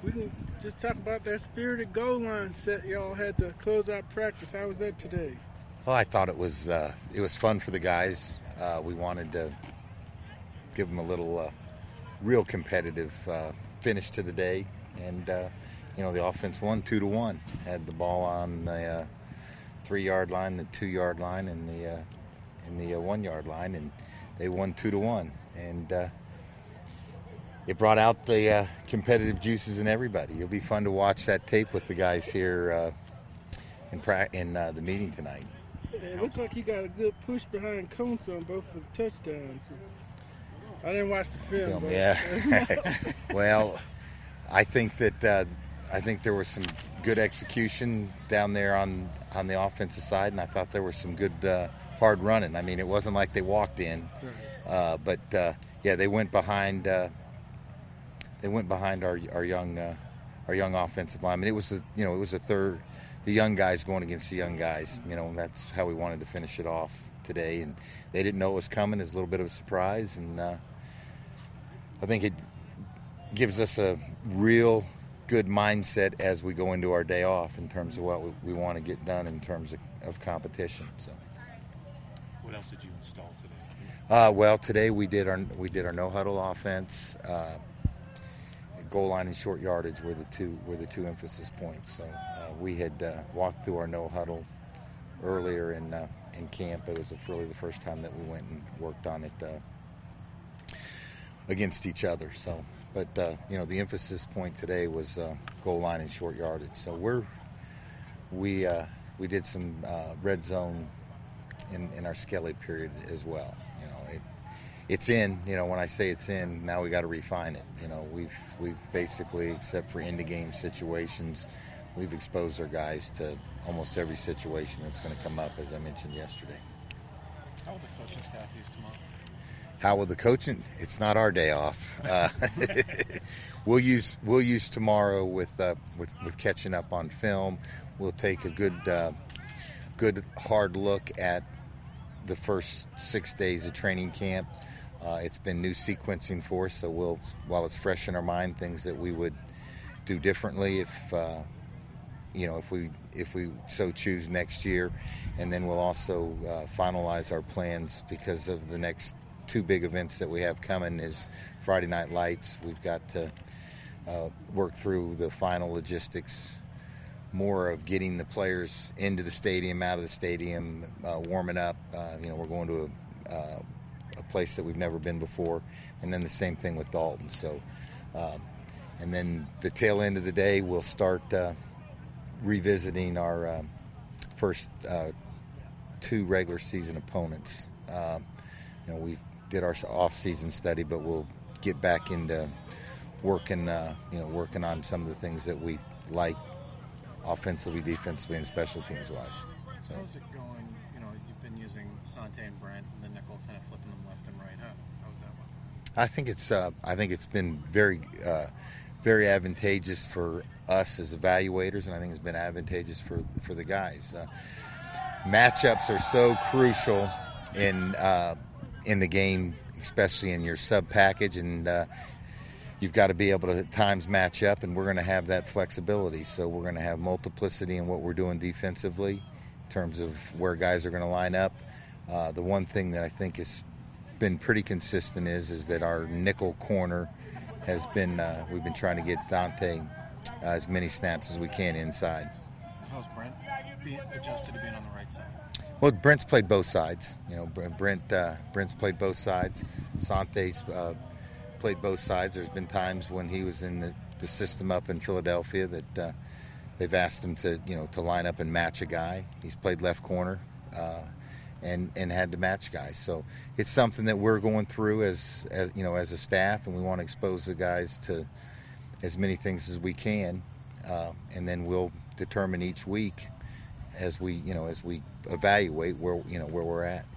we can just talk about that spirited goal line set y'all had to close out practice. How was that today? Well, I thought it was fun for the guys. We wanted to give them a little real competitive finish to the day, and the offense won 2-1. Had the ball on the 3-yard line, the 2-yard line, and the 1-yard line, and they won 2-1. And it brought out the competitive juices in everybody. It'll be fun to watch that tape with the guys here in the meeting tonight. It looked like you got a good push behind Kuntz on both of the touchdowns. I didn't watch the film. Yeah. Well, I think that there was some good execution down there on the offensive side, and I thought there was some good hard running. I mean, it wasn't like they walked in, but they went behind. They went behind our young offensive lineman. It was the young guys going against the young guys. That's how we wanted to finish it off today, and they didn't know it was coming. It was a little bit of a surprise, and I think it gives us a real good mindset as we go into our day off in terms of what we want to get done in terms of competition. So, what else did you install today? Well, today we did our no huddle offense. Goal line and short yardage were the two emphasis points. So we had walked through our no huddle earlier in camp. It was really the first time that we went and worked on it against each other. So, but the emphasis point today was goal line and short yardage. So we did some red zone in our Skelly period as well. It's in. When I say it's in, now we got to refine it. We've basically, except for end-of-game situations, we've exposed our guys to almost every situation that's going to come up, as I mentioned yesterday. How will the coaching staff use tomorrow? How will the coaching? It's not our day off. We'll use tomorrow with catching up on film. We'll take a good hard look at the first 6 days of training camp. It's been new sequencing for us, so while it's fresh in our mind, things that we would do differently if we so choose next year, and then we'll also finalize our plans because of the next two big events that we have coming is Friday Night Lights. We've got to work through the final logistics, more of getting the players into the stadium, out of the stadium, warming up. We're going to a place that we've never been before, and then the same thing with Dalton. So, and then the tail end of the day, we'll start revisiting our first two regular season opponents. We did our off-season study, but we'll get back into working on some of the things that we like offensively, defensively, and special teams wise. So how's it going? You've been using Sante and Brent and the nickel, kind of flipping them left and right. How's that one? I think it's been very very advantageous for us as evaluators, and I think it's been advantageous for the guys. Matchups are so crucial in the game, especially in your sub package, and you've got to be able to at times match up, and we're going to have that flexibility. So we're going to have multiplicity in what we're doing defensively in terms of where guys are going to line up. The one thing that I think has been pretty consistent is that our nickel corner has been we've been trying to get Dante as many snaps as we can inside. How's Brent adjusted to being on the right side? Well, Brent's played both sides. Brent's played both sides. Sante's played both sides. There's been times when he was in the system up in Philadelphia that they've asked him to line up and match a guy. He's played left corner and had to match guys. So it's something that we're going through as a staff, and we want to expose the guys to as many things as we can, and then we'll determine each week as we evaluate where we're at.